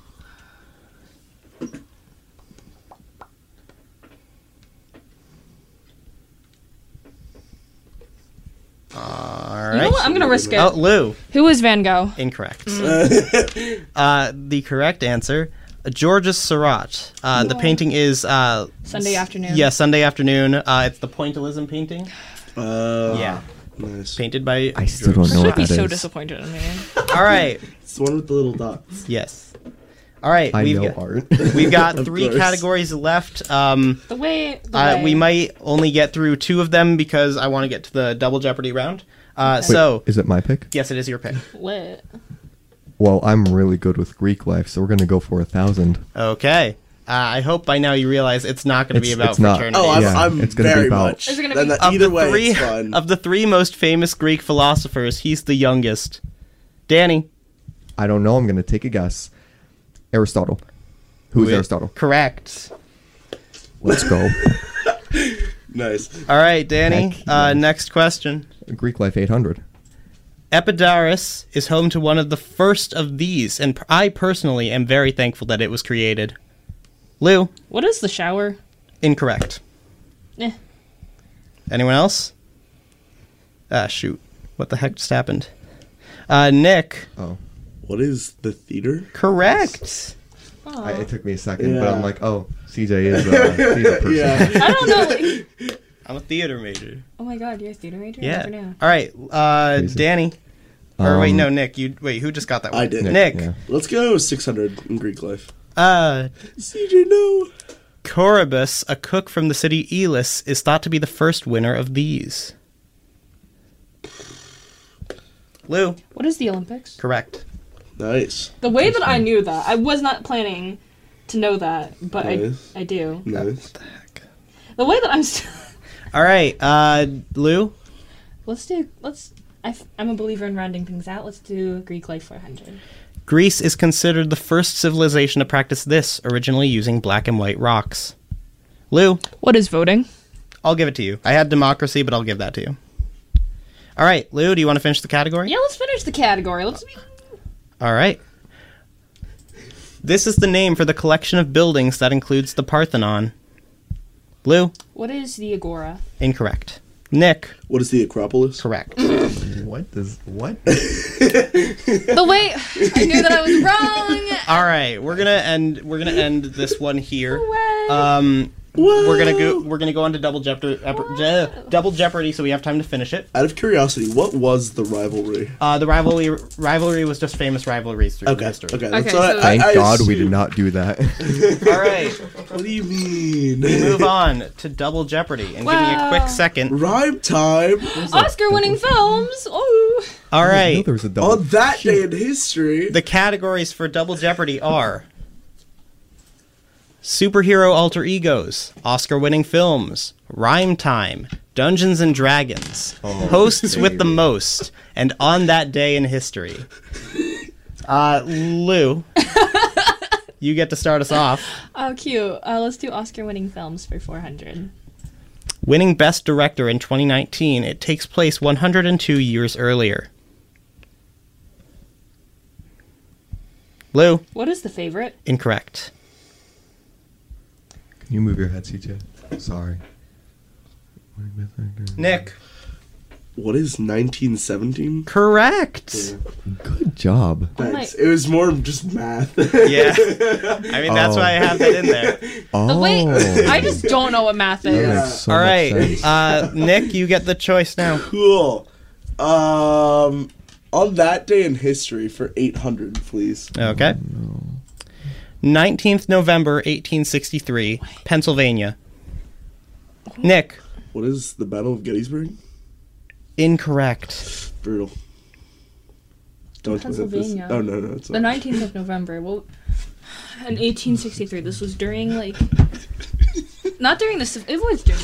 All right. You know what? I'm gonna risk it. Oh, Lou. Who is Van Gogh? Incorrect. uh, the correct answer, Georges Seurat. Uh, the painting is uh, Sunday afternoon. Yeah, Sunday afternoon. Uh, it's the pointillism painting. Uh, Yeah. Nice. painted by. I still don't Chris know would what be that so is. disappointed in me. All right. It's the one with the little dots. Yes. All right. I we've know got, art. we've got Of three course. categories left. Um, The way, the uh, way. we might only get through two of them because I want to get to the double Jeopardy round. Uh, Wait, so is it my pick? yes, it is your pick. Lit. Well, I'm really good with Greek life, so we're gonna go for a thousand. Okay. Uh, I hope by now you realize it's not going to be It's- about it's not. fraternity. Oh, I'm, Yeah, I'm it's gonna be very about- much. Is it gonna Then be- that- of either the way, three it's fun. of the three most famous Greek philosophers, he's the youngest. Danny. I don't know. I'm gonna take a guess. Aristotle. Who's Wait. Aristotle? Correct. Let's go. Nice. All right, Danny. Heck Uh, yes. next question. Greek life eight hundred. Epidaurus is home to one of the first of these, and p- I personally am very thankful that it was created. Lou, What is the shower? incorrect. Eh. Anyone else? Ah, shoot. What the heck just happened? Uh, Nick, Oh, What is the theater? correct. Aw. I, it took me a second, but I'm Yeah. like, oh, C J is a theater person. Yeah. I don't know. Like, I'm a theater major. oh my god, you're a theater major? I Yeah. never knew. All right, uh, Crazy. Danny. Or wait, Um, no, Nick. You wait. Who just got that one? I did. Nick. Yeah. Let's go six hundred in Greek life. Uh, C J, no. Corybus, a cook from the city Elis, is thought to be the first winner of these. Lou, What is the Olympics? correct. Nice. The way that I knew that, I was not planning to know that, but Nice. I I do. Nice. The way that I'm still. All right, uh, Lou. Let's do. Let's. I f- I'm a believer in rounding things out. Let's do Greek life four hundred. Greece is considered the first civilization to practice this, originally using black and white rocks. Lou, What is voting? I'll give it to you. I had democracy, but I'll give that to you. All right, Lou, do you want to finish the category? Yeah, let's finish the category. Let's. All right. This is the name for the collection of buildings that includes the Parthenon. Lou, What is the agora? incorrect. Nick, What is the Acropolis? correct. What does what? The way I knew that I was wrong. All right, we're gonna end. We're gonna end this one here. Way. Um, we're gonna go. We're gonna go on to double jeopardy. Je- double jeopardy, so we have time to finish it. Out of curiosity, what was the rivalry? Uh, the rivalry rivalry was just famous rivalries through Okay. history. Okay. That's Okay, what so- I, Thank I, I God we did assumed. not do that. All right, What do you mean? we move on to double jeopardy, and give me a Wow. quick second. Rhyme time. Oscar-winning films. Oh. All I know right, there was a double. On that day in history. the categories for double jeopardy are superhero alter egos, Oscar-winning films, rhyme time, Dungeons and Dragons, Oh, hosts with the baby. most, and on that day in history. Uh, Lou, you get to start us off. Oh, cute. Uh, let's do Oscar-winning films for four hundred. Winning Best Director in twenty nineteen, it takes place one hundred two years earlier. Lou, What is the favorite? incorrect. Can you move your head, C J? Sorry. Nick, What is nineteen seventeen? correct. Good job. Thanks. It was more just math. Yeah. I mean, that's Oh. why I have that in there. Oh, The way I just don't know what math That is. Yeah. makes so All much right, sense. uh, Nick, you get the choice now. Cool. Um, on that day in history for eight hundred, please. Okay. nineteenth November, eighteen sixty-three, Pennsylvania. Nick, What is the Battle of Gettysburg? incorrect. Brutal. Don't admit this. Pennsylvania. Oh no, no, it's The not. nineteenth of November. Well, in eighteen sixty-three. This was during like, not during the. civ- It was during.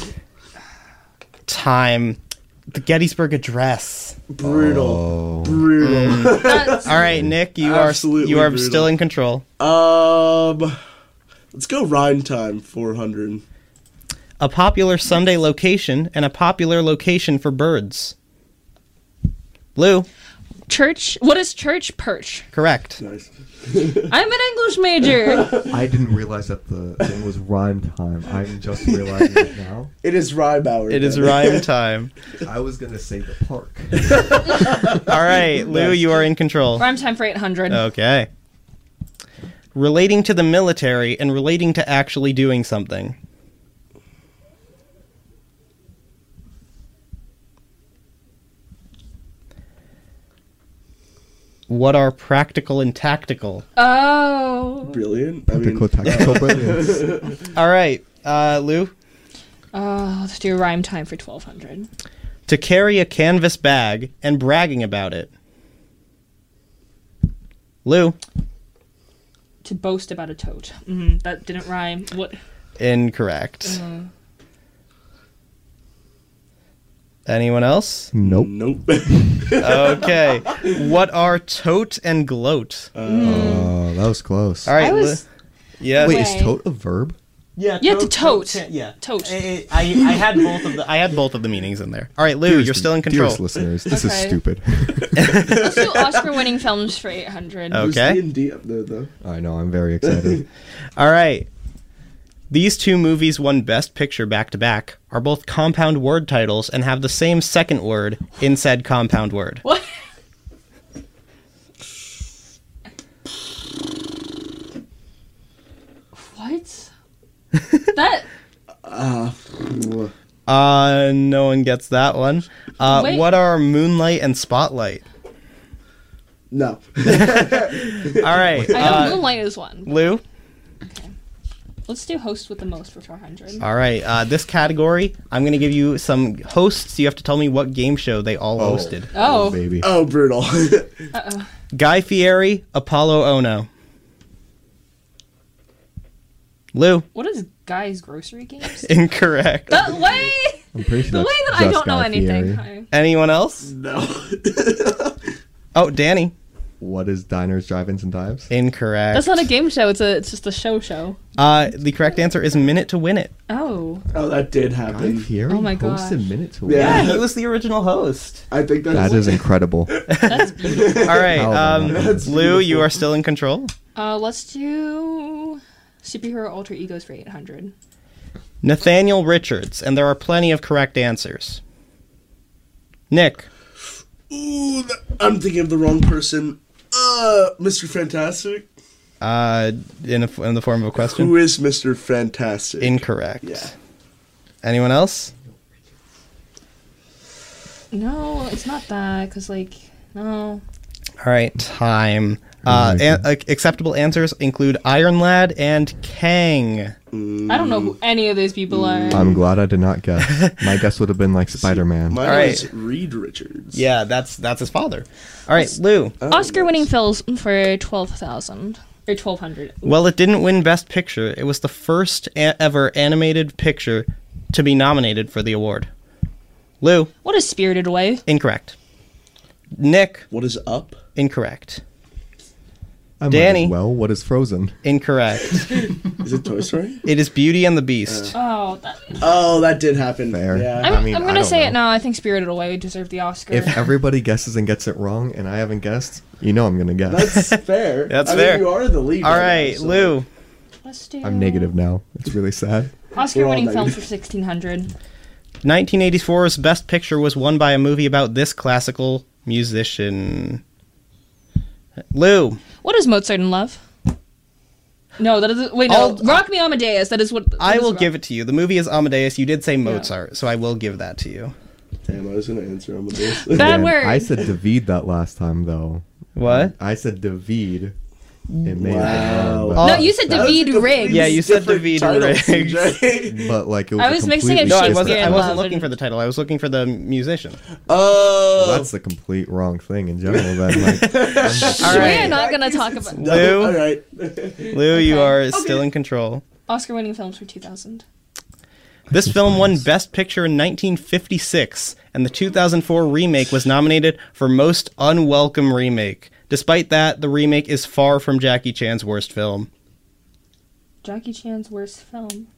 Time. The Gettysburg Address. Brutal. Oh. Brutal. That's, All right, Nick, you Absolutely are you are brutal. still in control. Um, let's go rhyme time four hundred. A popular Sunday location and a popular location for birds. Lou, church. What is church? Perch. correct. Nice. I'm an English major. I didn't realize that the thing was rhyme time. I'm just realizing it now. It is rhyme hour. It is then. rhyme time. I was gonna say the park. All right, Lou, you are in control. Rhyme time for eight hundred. Okay. Relating to the military and relating to actually doing something. What are practical and tactical? Oh. Brilliant. I mean, Practical tactical brilliance. All right, uh, Lou. Uh, let's do rhyme time for twelve hundred. To carry a canvas bag and bragging about it. Lou. To boast about a tote. Mm, that didn't rhyme. What? Incorrect. Uh, Anyone else? Nope. Nope. Okay. What are tote and gloat? Oh, that was close. All right. I was- Lou. Yeah. Wait, Wait. is tote a verb? Yeah. Yeah, to tote. Yeah. Tote. I, I, I had both of the I had both of the meanings in there. All right, Lou, you're still in control. Dearest listeners, this is Okay. stupid. Let's do Oscar-winning films for eight hundred. Oh. There's Okay. D and D up there, though. I know, I'm very excited. All right. These two movies won Best Picture back to back, are both compound word titles, and have the same second word in said compound word. What? What? That. Uh, Uh, no one gets that one. Uh, Wait. what are Moonlight and Spotlight? no. All right. I know Uh, Moonlight is one. Lou? Let's do host with the most for four hundred. All right. Uh, this category, I'm going to give you some hosts. You have to tell me what game show they all Oh. hosted. Oh. baby. Oh, brutal. Uh-oh. Guy Fieri, Apollo Ono. Lou? What is Guy's Grocery Games? Incorrect. The way, I'm pretty sure the way that's that I just don't know Guy anything. Fieri. Anyone else? no. Oh, Danny. What is diners, drive-ins, and dives? Incorrect. That's not a game show. It's a. It's just a show show. Uh, the correct answer is Minute to Win It. Oh. Oh, that did Guy happen. Fieri Oh my hosted gosh. Minute to Yeah. Win. Yeah, he was the original host. I think that's That is incredible. That's beautiful. All right, How um, about that? Lou, you are still in control. Uh, let's do superhero alter egos for eight hundred. Nathaniel Richards, and there are plenty of correct answers. Nick. Ooh, that, I'm thinking of the wrong person. Uh, Mister Fantastic. Uh, in, a, in the form of a question. Who is Mister Fantastic? Incorrect. Yeah. Anyone else? No, it's not that. Cause like no. All right, time. Uh, an- uh, acceptable answers include Iron Lad and Kang. I don't know who any of these people are. I'm glad I did not guess. My guess would have been like Spider-Man. Mine All right. is Reed Richards. Yeah, that's that's his father. All right, Lou. Oh, Oscar-winning nice. films for twelve thousand or twelve hundred. Well, it didn't win Best Picture. It was the first a- ever animated picture to be nominated for the award. Lou. What is Spirited Away? Incorrect. Nick. What is up? Incorrect. I might Danny. as well, what is Frozen? Incorrect. Is it Toy Story? It is Beauty and the Beast. Oh, that, Oh, that did happen. Fair. Yeah. I'm, I mean, I'm I gonna don't say know. it now. I think Spirited Away deserved the Oscar. If everybody guesses and gets it wrong, and I haven't guessed, you know I'm gonna guess. That's fair. That's I fair. Mean, you are the lead. All right right, now, so- Lou. Let's do I'm negative now. It's really sad. Oscar-winning We're all films for negative. sixteen hundred. nineteen eighty-four's Best Picture was won by a movie about this classical musician. Lou. What is Mozart in Love? No, that is wait. No, I'll- Rock Me Amadeus. That is what. that I is will rock- give it to you. The movie is Amadeus. You did say Mozart, so I will give that to you. Damn, I was gonna answer on this. Bad Man, word. I said David that last time though. What? I said David. It may Wow. have been wrong, No, but, you said That was a David completely Riggs. Yeah, you said different David title, Riggs. C J. but like it was. I a was mixing it completely No, I Shakespeare wasn't. in I wasn't Love looking and- for the title. I was looking for the musician. Oh, That's the complete wrong thing in general. Then, like, All We right. are not gonna talk about no, Lou? all right. Lou, you Okay. are still in control. Oscar-winning films for two thousand. This film won Best Picture in nineteen fifty-six, and the two thousand four remake was nominated for Most Unwelcome Remake. Despite that, the remake is far from Jackie Chan's worst film. Jackie Chan's worst film.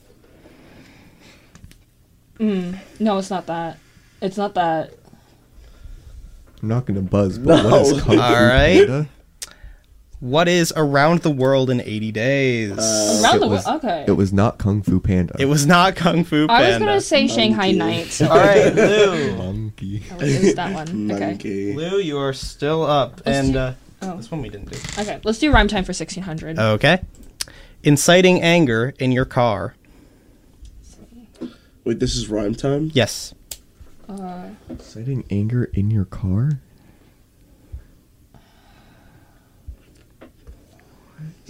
Mm, no, it's not that. It's not that. I'm not gonna buzz. But No. what is Kung Fu All right. Panda? What is Around the World in eighty days? Uh, Around it the was- world. Okay. It was not Kung Fu Panda. it was not Kung Fu Panda. I was gonna say Shanghai Monkey. Nights. So All right, Lou. Monkey. Oh, it was that one. Okay. Monkey. Lou, you are still up, Let's and do- uh, Oh. this one we didn't do. Okay. Let's do rhyme time for sixteen hundred. Okay. Inciting anger in your car. Wait, this is rhyme time? Yes. Uh, Citing anger in your car?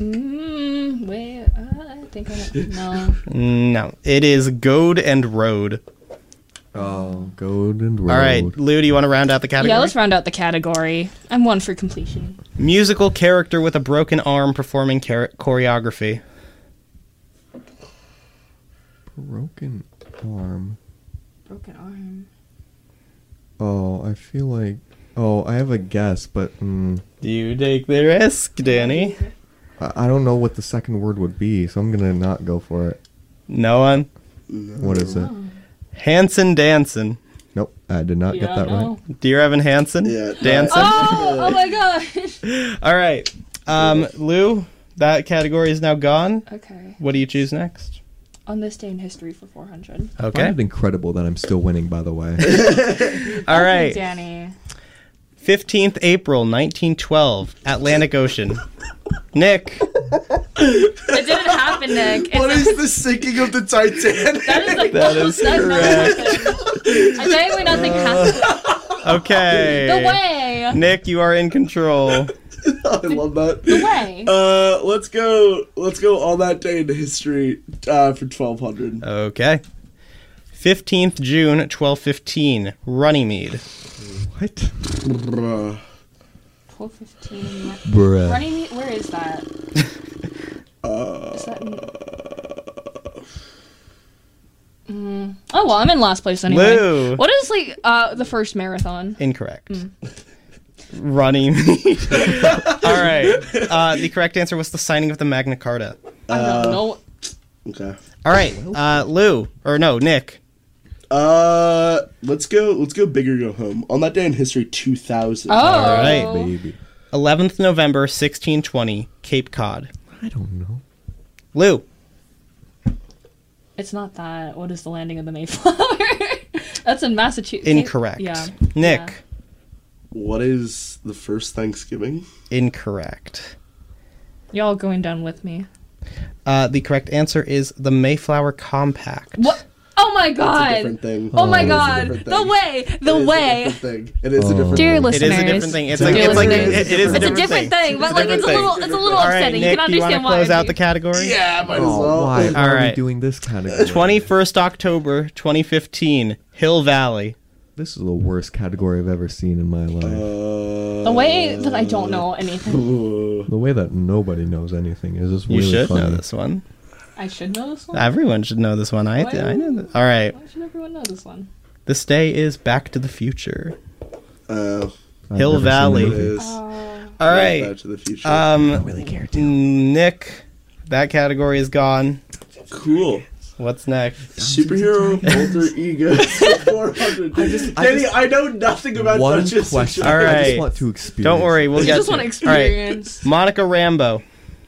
Mm, wait, uh, I think I no. No, it is Goad and Road. Oh, Golden Road. All right, Lou, do you want to round out the category? Yeah, let's round out the category. I'm one for completion. Musical character with a broken arm performing char- choreography. Broken arm. Broken arm. Oh, I feel like. Oh, I have a guess, but mm, Do you take the risk, Danny? I I don't know what the second word would be, so I'm gonna not go for it. No one? What is it? Hanson Danson. Nope, I did not You get don't that know? right. Dear Evan Hansen? Yeah. Danson? Oh, oh my gosh. All right. Um, Lou, that category is now gone. Okay. What do you choose next? On this day in history for four hundred. I Okay. find it incredible that I'm still winning, by the way. All right. Danny. fifteenth April nineteen twelve, Atlantic Ocean. Nick. It didn't happen, Nick. It's What a- is the sinking of the Titanic? That is like That is that's correct. Not happened. I genuinely not think happened. Okay. The way. Nick, you are in control. I love that. The way. Uh, let's go. Let's go on that day in history uh, for twelve hundred. Okay. fifteenth June twelve fifteen, Runnymede. What? Bruh. twelve fifteen. Bruh. Running. Where is that? Uh, Is that in... Mm. Oh well, I'm in last place anyway. Lou. What is like uh the first marathon? Incorrect. Runnymede. All right. Uh, the correct answer was the signing of the Magna Carta. I don't know. Okay. All right. Uh, Lou. Or no, Nick. Uh, let's go. Let's go big or go home. On that day in history, two thousand. Oh, All right. Baby. eleventh November sixteen twenty, Cape Cod. I don't know. Lou. It's not that. What is the landing of the Mayflower? That's in Massachusetts. Incorrect. Yeah. Nick. Yeah. What is the first Thanksgiving? Incorrect. Y'all going down with me? Uh, the correct answer is the Mayflower Compact. What? Oh my It's a god! different thing. Oh my It is a god! different The thing. way, It the is a way. different thing. It is a Oh. different Dear thing. listeners, It is a different thing. It's Dear like it's like listeners. it, it is a it's a different different thing, but It's a like it's a different little, thing. it's a little All right, upsetting. Nick, you can do you want to understand why. close out the category? Yeah, might as Oh, well. why All are we right. doing this category? twenty-first October twenty fifteen, Hill Valley. This is the worst category I've ever seen in my life. Uh, The way that I don't know anything. uh, the way that nobody knows anything is just You really should funny. know this one. I should know this one. Everyone should know this one. I, Why- I know. This. All right. Why should everyone know this one? This day is Back to the Future. uh, I've Hill never seen the Valley. it movie. is. Uh, All right. Back to the Future. Um, really care to. Nick, that category is gone. cool. What's next? Superhero alter ego four hundred. I Danny, just- I know nothing about One Dungeons and question. All Dragons. I right. just want to experience. Don't worry, we'll you get just to want to it. All right. experience. Monica Rambeau.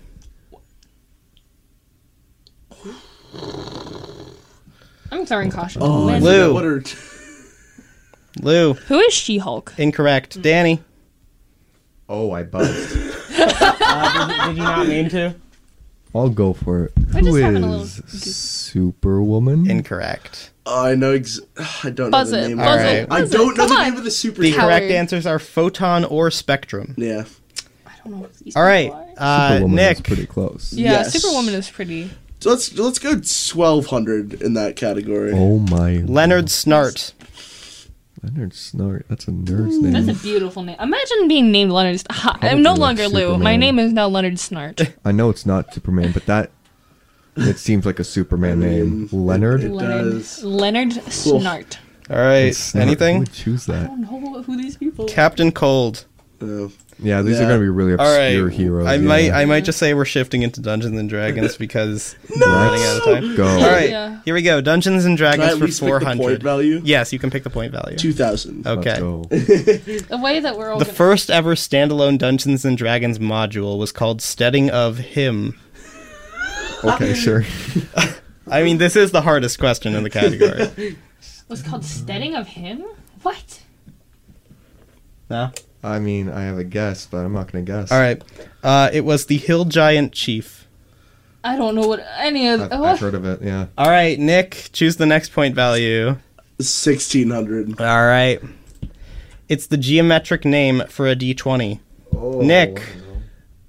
I'm throwing caution. Oh, to the I wind. Lou. forgot what her- Lou, Who is She-Hulk? incorrect. Danny. Oh, I buzzed. Uh, did, did you not mean to? I'll go for it. We're Who just having a little is goose- Superwoman? Incorrect. Oh, I know. Ex- I don't Buzz know the it, name. buzz of it, I buzz don't it. know Come the on. name of the super. The Howard. correct answers are Photon or Spectrum. Yeah. I don't know what these All right. people are. Uh, Superwoman is Nick. pretty close. Yeah, Yes. Superwoman is pretty. So let's let's go twelve hundred in that category. Oh my. Leonard Snart. Leonard Snart. That's a nerd's name. That's a beautiful name. Imagine being named Leonard. St- Ha- I'm no Probably like longer Lou. My Superman. name is now Leonard Snart. I know it's not Superman, but that it seems like a Superman I mean, name. Leonard. It Leonard, does. Leonard Snart. All right. Snart. Who Anything? would choose I that? don't know who these people are. Captain Cold. Oh. Yeah, these Yeah. are gonna be really All right. obscure heroes. I yeah. might I might just say weght shipping into Dungeons and Dragons because no! we're running out of time. Go. All right. Yeah. Here we go. Dungeons and Can I Dragons at for least pick four the point hundred. value? Yes, you can pick the point value. Two thousand. Let's Okay. go. The way that we're all The gonna- first ever standalone Dungeons and Dragons module was called Steading of Him. Okay, sure. I mean, this is the hardest question in the category. was called Steading of Him. What? No? I mean, I have a guess, but I'm not gonna guess. All right. Uh, it was the Hill Giant Chief. I don't know what any of. I've, what? I've heard of it. Yeah. All right, Nick, choose the next point value. Sixteen hundred. All right. It's the geometric name for a D twenty. Oh, Nick.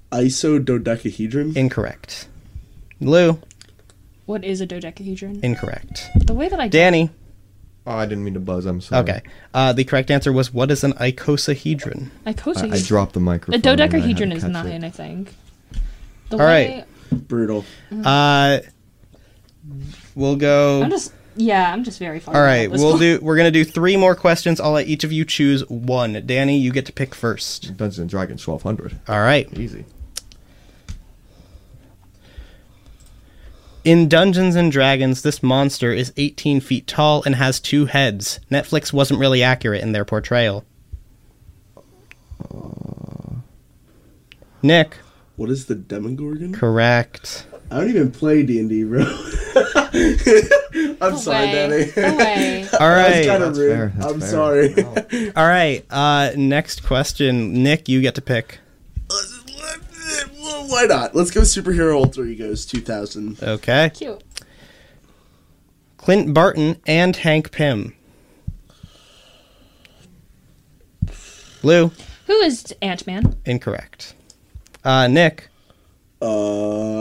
Isododecahedron? Incorrect. Lou? What is a dodecahedron? Incorrect. The way that I Danny? Oh, I didn't mean to buzz. I'm sorry. Okay. Uh, the correct answer was, what is an icosahedron? Icosahedron. I, I dropped the A microphone. and I had to dodecahedron is catch nine, it. I think. The All way, Brutal. Uh, we'll go... I'm just yeah, I'm just very far. All down right, this we'll one. do. We're gonna do three more questions. I'll let each of you choose one. Danny, you get to pick first. Dungeons and Dragons twelve hundred. All right. Easy. In Dungeons and Dragons, this monster is eighteen feet tall and has two heads. Netflix wasn't really accurate in their portrayal. Nick, What is the Demogorgon? correct. I don't even play D and D, bro. I'm sorry, Away. Danny. Away. All That's right, kind of That's rude. fair, that's I'm fair. sorry. Wow. all right. Uh, next question, Nick, you get to pick. Why not? Let's go superhero alter egos two thousand. Okay. Cute. Clint Barton and Hank Pym. Lou, Who is Ant-Man? incorrect. Uh, Nick, Uh,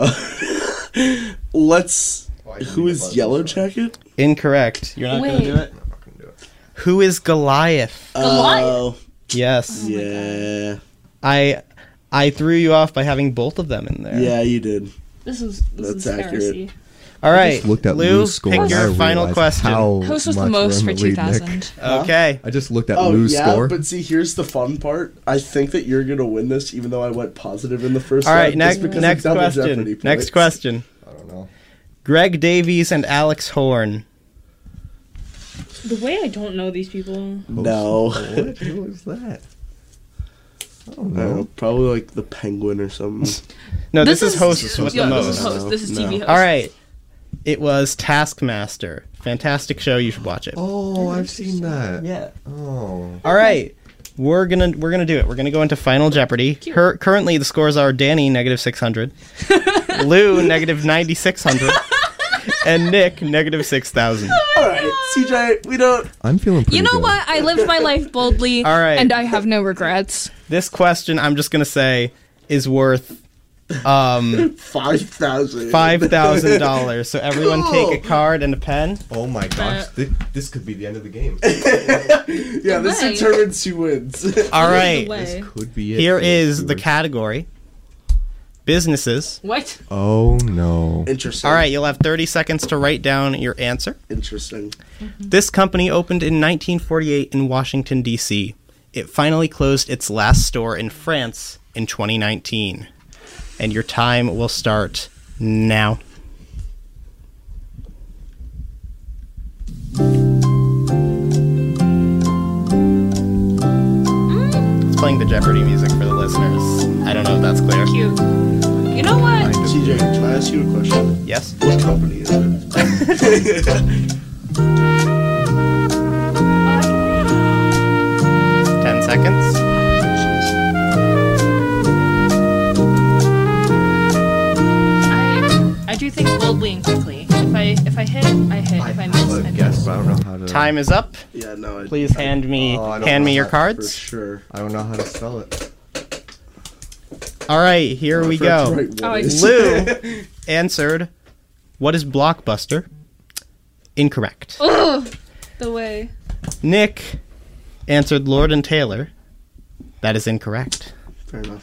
let's. Oh, I didn't Who mean to is buzz, Yellow I'm sorry. Jacket? incorrect. You're not Wait. gonna do it. I'm not gonna do it. Who is Goliath? Goliath? Oh, Yes. my yeah. I I threw you off by having both of them in there. Yeah, you did. This is this That's is accurate. heresy. All I right. just looked at Lou, Lou's score pick and I your final realized question. how Whose was the much most we're for in the two lead, Nick. thousand? Okay. I just looked at Oh, Lou's yeah, score. but see, here's the fun part. I think that you're going to win this, even though I went positive in the first All right. round, Next just because of next double question. Jeopardy Next points. question. I don't know. Greg Davies and Alex Horn. The way I don't know these people. No. What? Who was that? I don't I don't know, know. probably like the Penguin or something. No, this, is hosts with yeah, the This most. is host. This is No. T V host. All right. It was Taskmaster. Fantastic show. You should watch it. Oh, I've seen that. Yeah. Oh. All right. We're gonna we're gonna do it. We're gonna go into Final Jeopardy. Cur- currently, the scores are Danny negative six hundred, Lou negative ninety six hundred, and Nick negative six thousand. All right, C J, we don't. I'm feeling pretty You know good. what? I lived my life boldly. All right. And I have no regrets. This question, I'm just gonna say, is worth um five thousand. five thousand dollars. So everyone take a card and a pen. Oh my gosh, this, this could be the end of the game. Yeah, this Away. determines who wins. All right. Away. This could be it. Here for the is the viewers. category: businesses. What? Oh no. Interesting. All right, you'll have thirty seconds to write down your answer. Interesting. This company opened in nineteen forty-eight in Washington, D C. It finally closed its last store in France in twenty nineteen. And your time will start now. It's playing the Jeopardy music for the listeners. I don't know if that's clear. Cute. You know what? Kind of. C J, can I ask you a question? Yes? What company is it? Ten seconds. I, I do things boldly and quickly. If I if I hit, I hit. If I miss, I I miss. guess, but I don't know how to. Time is up. Yeah, no. I, Please hand me Oh, I don't hand know me your how- for cards. sure. I don't know how to spell it. All right, here we I forgot to go. write what Oh, I is. Lou answered, "What is Blockbuster?" Incorrect. Ugh. The way. Nick answered Lord and Taylor. That is incorrect. Fair enough.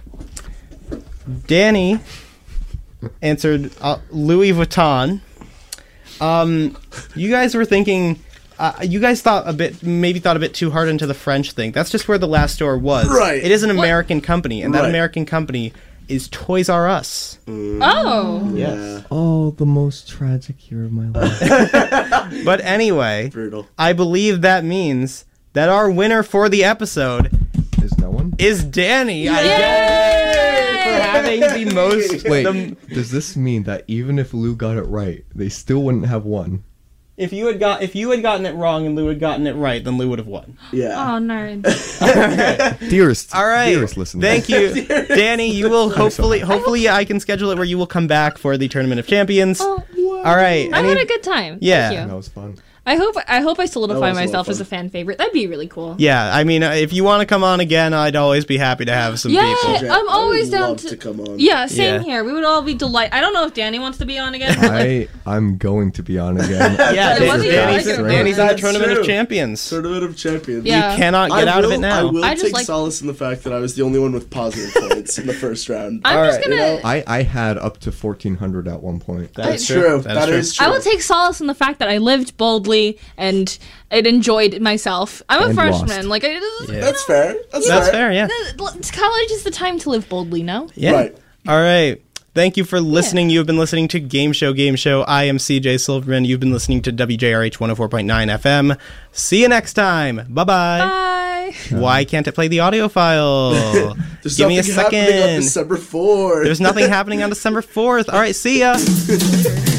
Danny answered uh, Louis Vuitton. Um, you guys were thinking. Uh, you guys thought a bit, maybe thought a bit too hard into the French thing. That's just where the last store was. Right. It is an American company, and that Right. American company is Toys R Us. Oh. Yes. Oh, the most tragic year of my life. But anyway, Brutal. I believe that means that our winner for the episode Is no one? is Danny. I guess, for having the most. Wait, the- does this mean that even if Lou got it right, they still wouldn't have won? if you had got if you had gotten it wrong and Lou had gotten it right, then Lou would have won. Yeah. Oh, nerd. Dearest, All right. dearest listener. Thank you, Danny. You will hopefully hopefully I can schedule it where you will come back for the Tournament of Champions. Oh, All right. I any- had a good time. Yeah. Thank That you. was fun. I hope I hope I solidify That was a lot of myself as fun. a fan favorite. That'd be really cool. Yeah, I mean, uh, if you want to come on again, I'd always be happy to have some Yeah. people. Jack, I'm I always would down love to- to come on. Yeah, same Yeah. here. We would all be delighted. I don't know if Danny wants to be on again. but, like, I I'm going to be on again. Yeah, Whether Dan- you Danny's, like it or Danny's not. at That's Tournament true. of Champions. Tournament of Champions. Yeah. You cannot get I out will, of it now. I will I just take like- solace in the fact that I was the only one with positive points in the first round. I'm All just right, gonna. you know, I I had up to fourteen hundred at one point. That's true. true. That is That true. is true. I will take solace in the fact that I lived boldly and it enjoyed myself. I'm a And freshman. lost. Like, I, Yeah. That's fair. That's, That's fair. fair, yeah. college is the time to live boldly. No. Yeah. Right. All right. Thank you for listening. You have been listening to Game Show Game Show. I am C J Silverman. You've been listening to W J R H one oh four point nine F M. See you next time. Bye-bye. Bye. Why can't it play the audio file? There's Give me a nothing happening on second. December fourth. There's nothing happening on December fourth. All right, see ya.